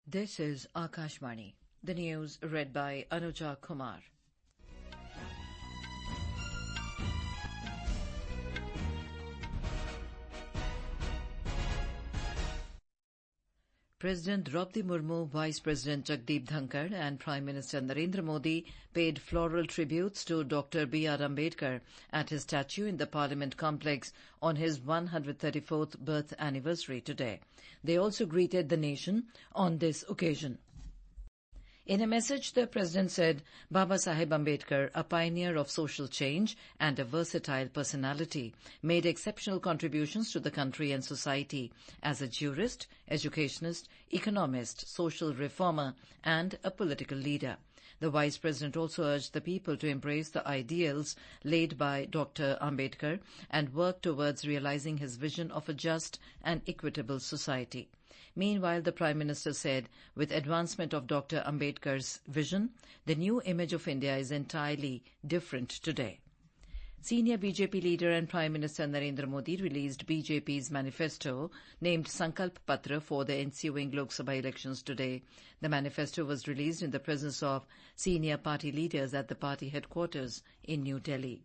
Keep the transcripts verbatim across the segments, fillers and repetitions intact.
This is Akashvani. The news read by Anuja Kumar. President Draupadi Murmu, Vice President Jagdeep Dhankar and Prime Minister Narendra Modi paid floral tributes to Doctor B R Ambedkar at his statue in the Parliament complex on his one hundred thirty-fourth birth anniversary today. They also greeted the nation on this occasion. In a message, the President said, Baba Saheb Ambedkar, a pioneer of social change and a versatile personality, made exceptional contributions to the country and society as a jurist, educationist, economist, social reformer, and a political leader. The Vice President also urged the people to embrace the ideals laid by Doctor Ambedkar and work towards realizing his vision of a just and equitable society. Meanwhile, the Prime Minister said, with advancement of Doctor Ambedkar's vision, the new image of India is entirely different today. Senior B J P leader and Prime Minister Narendra Modi released B J P's manifesto named Sankalp Patra for the ensuing Lok Sabha elections today. The manifesto was released in the presence of senior party leaders at the party headquarters in New Delhi.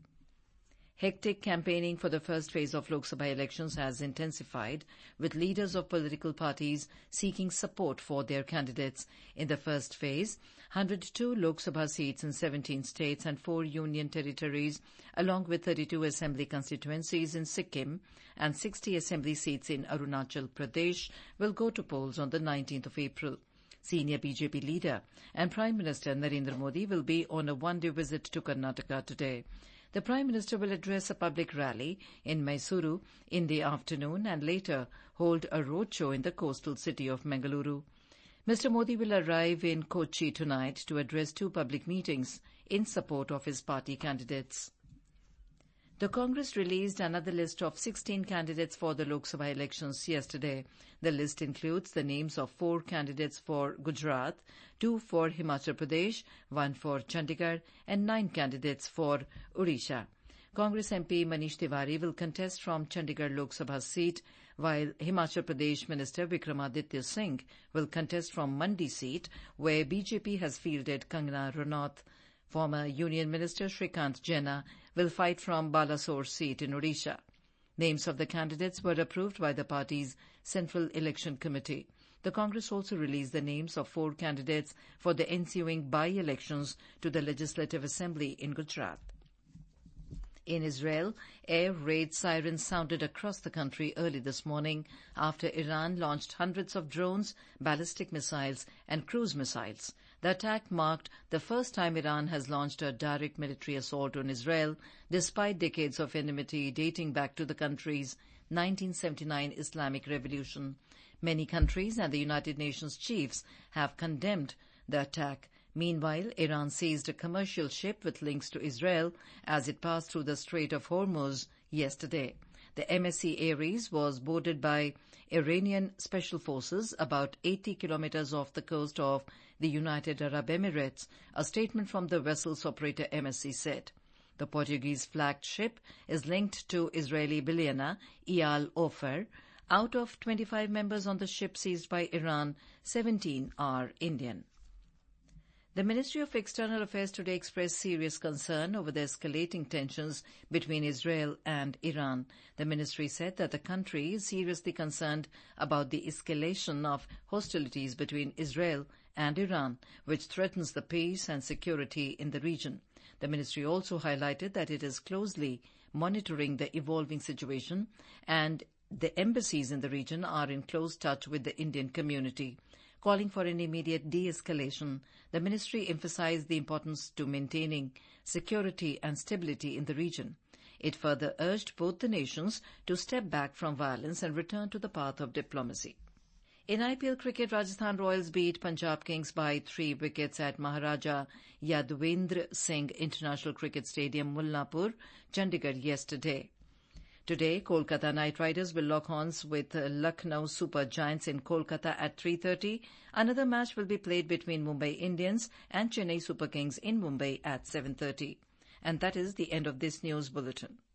Hectic campaigning for the first phase of Lok Sabha elections has intensified, with leaders of political parties seeking support for their candidates. In the first phase, one hundred two Lok Sabha seats in seventeen states and four union territories, along with thirty-two assembly constituencies in Sikkim and sixty assembly seats in Arunachal Pradesh, will go to polls on the nineteenth of April. Senior B J P leader and Prime Minister Narendra Modi will be on a one-day visit to Karnataka today. The Prime Minister will address a public rally in Mysuru in the afternoon and later hold a roadshow in the coastal city of Mangaluru. Mister Modi will arrive in Kochi tonight to address two public meetings in support of his party candidates. The Congress released another list of sixteen candidates for the Lok Sabha elections yesterday. The list includes the names of four candidates for Gujarat, two for Himachal Pradesh, one for Chandigarh, and nine candidates for Odisha. Congress M P Manish Tiwari will contest from Chandigarh Lok Sabha seat, while Himachal Pradesh Minister Vikramaditya Singh will contest from Mandi seat, where B J P has fielded Kangana Ranaut. Former Union Minister Shrikant Jena will fight from Balasore seat in Odisha. Names of the candidates were approved by the party's Central Election Committee. The Congress also released the names of four candidates for the ensuing by-elections to the Legislative Assembly in Gujarat. In Israel, air raid sirens sounded across the country early this morning after Iran launched hundreds of drones, ballistic missiles, and cruise missiles. The attack marked the first time Iran has launched a direct military assault on Israel, despite decades of enmity dating back to the country's nineteen seventy-nine Islamic Revolution. Many countries and the United Nations chiefs have condemned the attack. Meanwhile, Iran seized a commercial ship with links to Israel as it passed through the Strait of Hormuz yesterday. The M S C Aries was boarded by Iranian special forces about eighty kilometers off the coast of the United Arab Emirates, a statement from the vessel's operator M S C said. The Portuguese-flagged ship is linked to Israeli billionaire Eyal Ofer. Out of twenty-five members on the ship seized by Iran, seventeen are Indian. The Ministry of External Affairs today expressed serious concern over the escalating tensions between Israel and Iran. The ministry said that the country is seriously concerned about the escalation of hostilities between Israel and Iran, which threatens the peace and security in the region. The ministry also highlighted that it is closely monitoring the evolving situation and the embassies in the region are in close touch with the Indian community. Calling for an immediate de-escalation, the ministry emphasized the importance to maintaining security and stability in the region. It further urged both the nations to step back from violence and return to the path of diplomacy. In I P L cricket, Rajasthan Royals beat Punjab Kings by three wickets at Maharaja Yadvendra Singh International Cricket Stadium, Mulnapur, Chandigarh yesterday. Today, Kolkata Knight Riders will lock horns with Lucknow Super Giants in Kolkata at three thirty. Another match will be played between Mumbai Indians and Chennai Super Kings in Mumbai at seven thirty. And that is the end of this news bulletin.